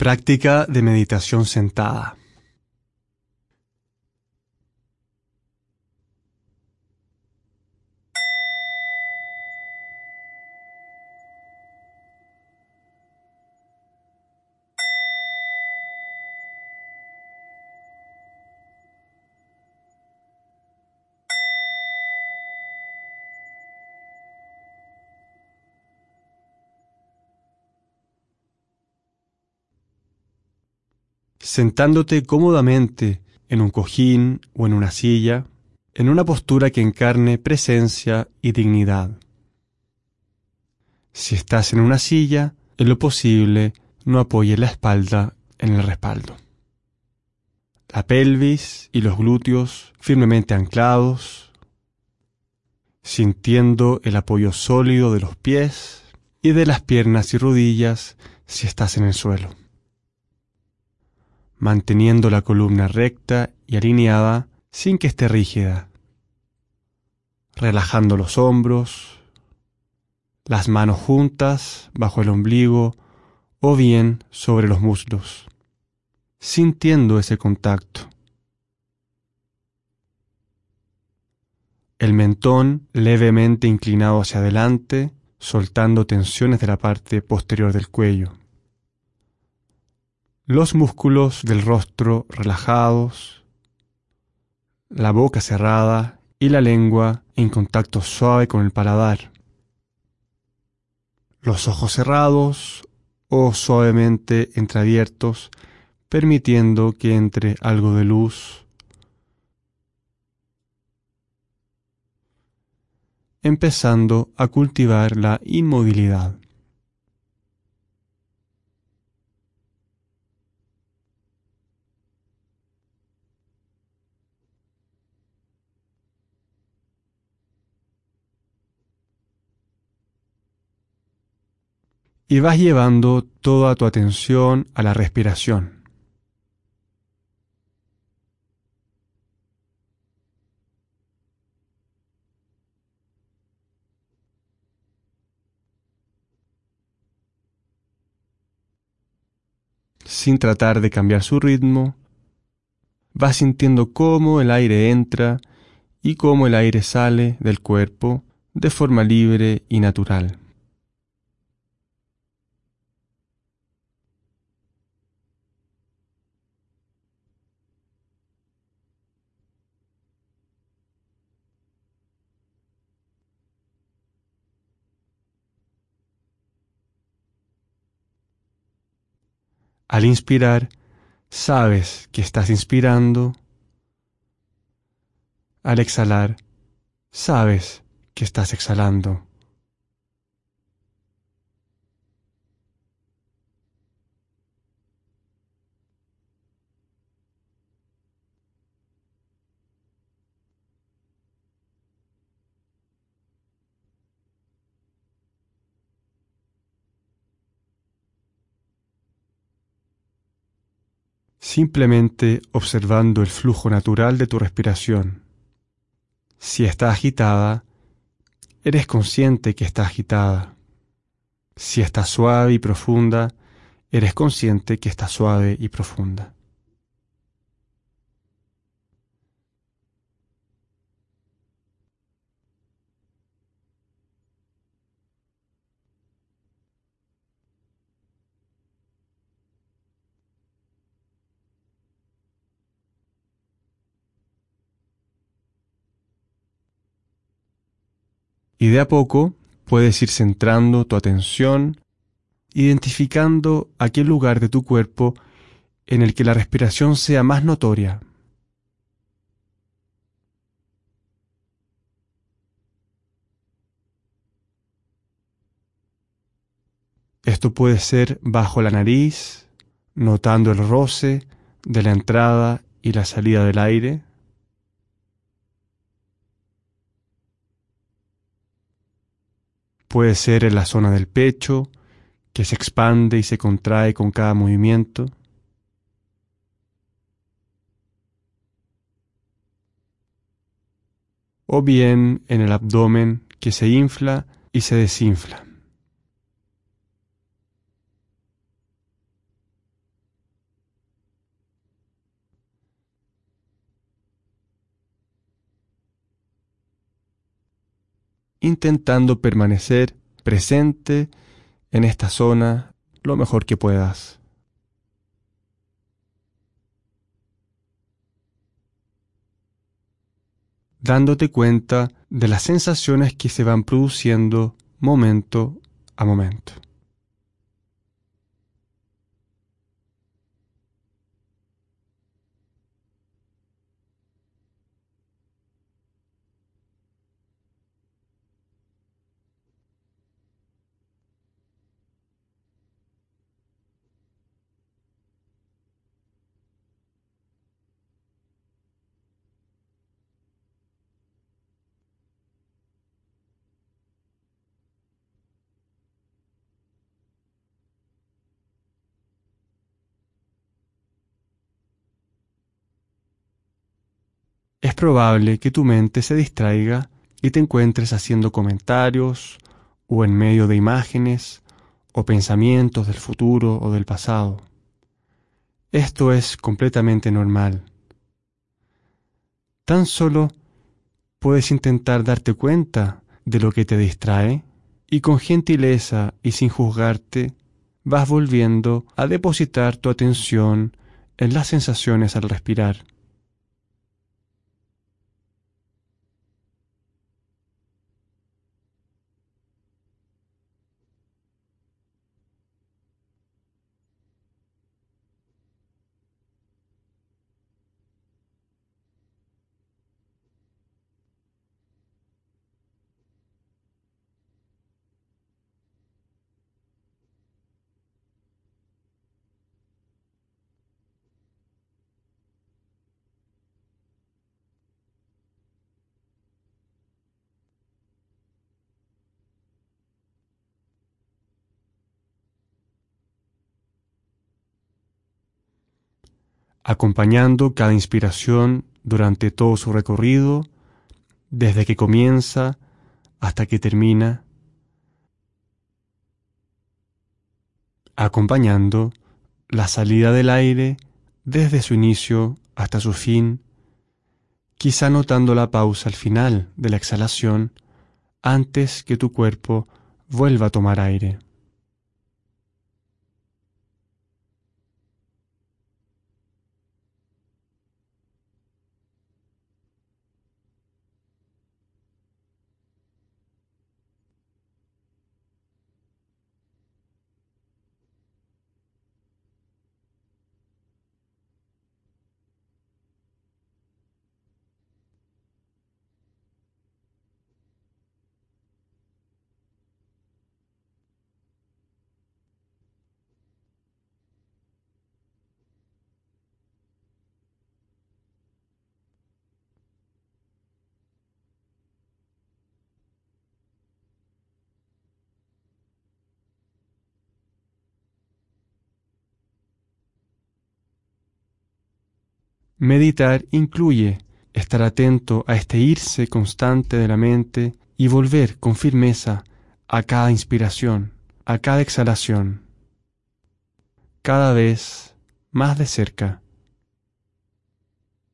Práctica de meditación sentada. Sentándote cómodamente en un cojín o en una silla, en una postura que encarne presencia y dignidad. Si estás en una silla, en lo posible, no apoyes la espalda en el respaldo. La pelvis y los glúteos firmemente anclados, sintiendo el apoyo sólido de los pies y de las piernas y rodillas si estás en el suelo. Manteniendo la columna recta y alineada sin que esté rígida. Relajando los hombros, las manos juntas bajo el ombligo o bien sobre los muslos, sintiendo ese contacto. El mentón levemente inclinado hacia adelante, soltando tensiones de la parte posterior del cuello. Los músculos del rostro relajados, la boca cerrada y la lengua en contacto suave con el paladar. Los ojos cerrados o suavemente entreabiertos, permitiendo que entre algo de luz. Empezando a cultivar la inmovilidad. Y vas llevando toda tu atención a la respiración. Sin tratar de cambiar su ritmo, vas sintiendo cómo el aire entra y cómo el aire sale del cuerpo de forma libre y natural. Al inspirar, sabes que estás inspirando. Al exhalar, sabes que estás exhalando. Simplemente observando el flujo natural de tu respiración. Si está agitada, eres consciente que está agitada. Si está suave y profunda, eres consciente que está suave y profunda. Y de a poco puedes ir centrando tu atención, identificando aquel lugar de tu cuerpo en el que la respiración sea más notoria. Esto puede ser bajo la nariz, notando el roce de la entrada y la salida del aire. Puede ser en la zona del pecho, que se expande y se contrae con cada movimiento. O bien en el abdomen, que se infla y se desinfla. intentando permanecer presente en esta zona lo mejor que puedas. Dándote cuenta de las sensaciones que se van produciendo momento a momento. Es probable que tu mente se distraiga y te encuentres haciendo comentarios o en medio de imágenes o pensamientos del futuro o del pasado. Esto es completamente normal. Tan solo puedes intentar darte cuenta de lo que te distrae y con gentileza y sin juzgarte vas volviendo a depositar tu atención en las sensaciones al respirar. Acompañando cada inspiración durante todo su recorrido, desde que comienza hasta que termina, acompañando la salida del aire desde su inicio hasta su fin, quizá notando la pausa al final de la exhalación antes que tu cuerpo vuelva a tomar aire. Meditar incluye estar atento a este irse constante de la mente y volver con firmeza a cada inspiración, a cada exhalación, cada vez más de cerca,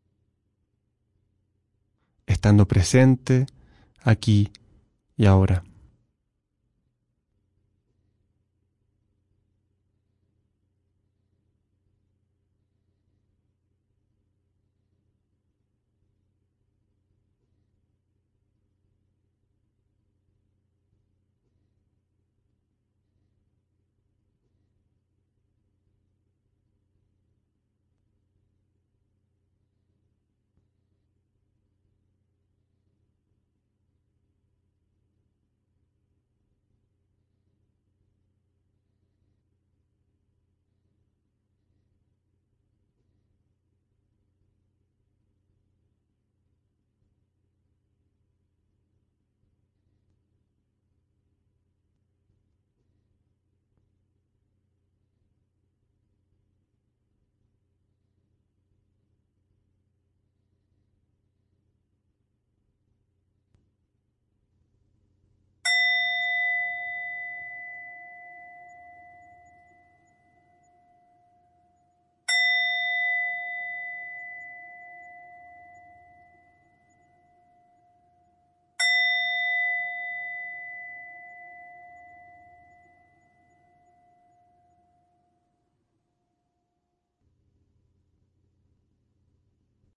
estando presente aquí y ahora.